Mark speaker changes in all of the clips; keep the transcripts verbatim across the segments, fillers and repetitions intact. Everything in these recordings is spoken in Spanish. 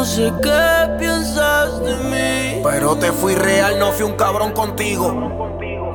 Speaker 1: no sé qué piensas de mí,
Speaker 2: pero te fui real, no fui un cabrón contigo.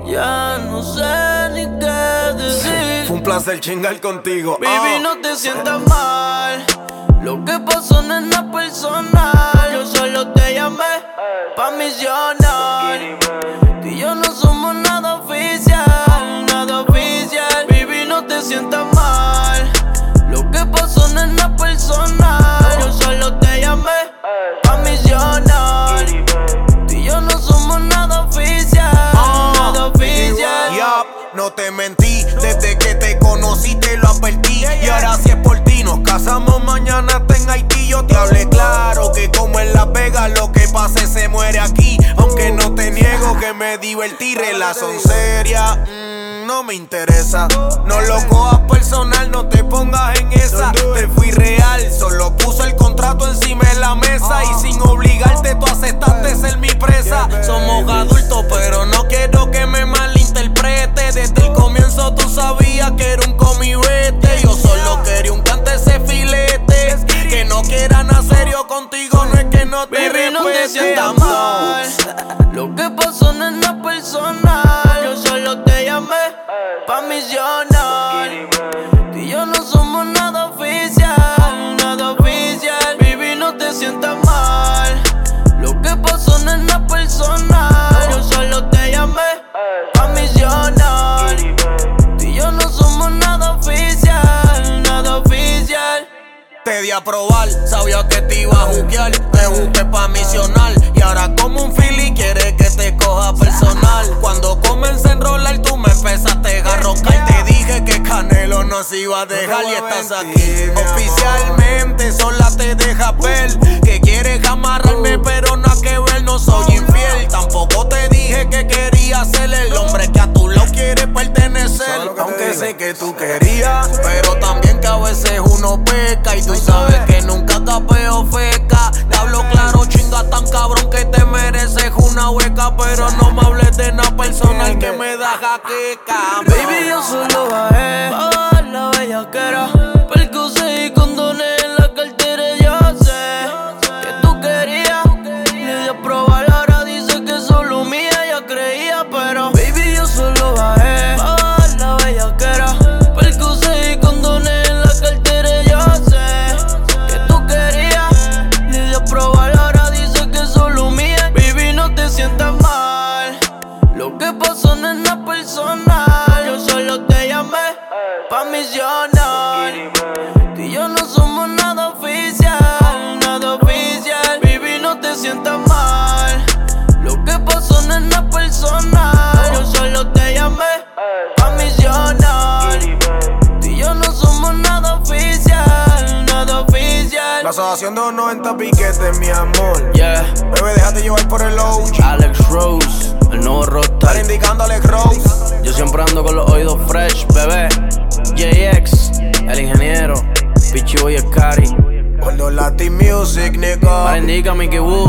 Speaker 1: Ya no sé ni qué decir.
Speaker 2: Fue un placer chingar contigo.
Speaker 1: Baby,
Speaker 2: oh.
Speaker 1: no te sientas mal. Lo que pasó no es nada personal. Yo solo te llamé pa' misionar. Tú y yo no somos nada oficial, nada oficial. Baby, no te sientas mal. Lo que pasó no es nada personal. Yo solo te llamé pa' misionar. Tú y yo no somos nada oficial, nada oficial.
Speaker 2: Yup, no te mentí, desde que te conocí te lo advertí. Y ahora si es por ti, nos casamos mañana hasta en Haití. Yo te hablé claro que como en Las Vegas lo que pase se muere aquí. Aunque no te niego que me divertí, relación seria, mmm, no me interesa. No lo cojas personal, no te pongas en esa. Te fui real, solo puse el contrato encima de la mesa. Y sin obligarte tú aceptaste ser mi presa. Somos adultos pero no quiero que me malinterprete. Desde el comienzo tú sabías que era un comibete. Yo solo quería un cante ese filete. Que no quieran a serio contigo, no es que no te
Speaker 1: Baby, no te
Speaker 2: respete.
Speaker 1: sientas mal. Lo que pasó no es nada personal. Yo solo te llamé pa' misionar. Tú y yo no somos nada oficial, nada oficial. Baby, no te sientas mal. Lo que pasó no es nada personal. Yo solo te llamé pa' misionar. Tú y yo no somos nada oficial, nada oficial.
Speaker 2: Te di a probar, sabía que te iba a juquear. Te busqué pa' misionar. Y ahora como un fili quieres que te coja personal. Cuando comencé a enrolar tú me empezaste a roncar. Te dije que Canelo no se iba a dejar y estás aquí. Oficialmente sola te dejas ver que quieres amarrarme pero no hay que ver, no soy infiel. Tampoco te dije que quería ser el hombre que a tu lado quiere pertenecer. Aunque sé que tú querías, pero también que a veces uno peca. Y tú sabes que nunca capeo feca. Te hablo claro, chinga tan cabrón que te mereces una hueca. Pero no me hables de nada personal que me da jaqueca.
Speaker 1: Baby, yo solo bajé pa' bajar la bellaquera. Percocé y condones en la cartera. Yo sé que tú querías, le di a probar, ahora dice que solo mía ella creía. Pero baby, yo solo bajé pa' bajar la bellaquera. Percocé y condones en la cartera. Yo sé que tú querías, le di a probar, ahora dice que solo mía. Baby, no te sientas mal. Lo que pasó no es nada personal. Yo solo te llamé pa' misionar. Tú y yo no somos nada oficial, nada oficial. Baby, no te sientas mal. Lo que pasó no es nada personal. Yo solo te llamé pa' misionar. Tú y yo no somos nada oficial, nada oficial.
Speaker 2: La asociación de los noventa piquetes, mi amor.
Speaker 1: Yeah,
Speaker 2: Bebé, déjate llevar por el O G.
Speaker 1: Alex Rose, el nuevo
Speaker 2: Estar
Speaker 1: rockstar.
Speaker 2: indicando Alex Rose.
Speaker 1: Yo siempre ando con los oídos fresh, bebé. J X, el ingeniero. Pichi Boy Scary.
Speaker 2: Gordo Latin Music, nigga.
Speaker 1: Para indica Mickey Woo.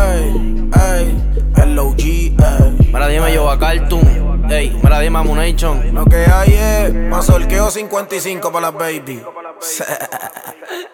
Speaker 2: Ey, ey, el O G, ey.
Speaker 1: Mira, dime yo a Cartoon. Ey, mira, dime a Munation.
Speaker 2: Lo que hay es más solqueo cincuenta y cinco para las baby.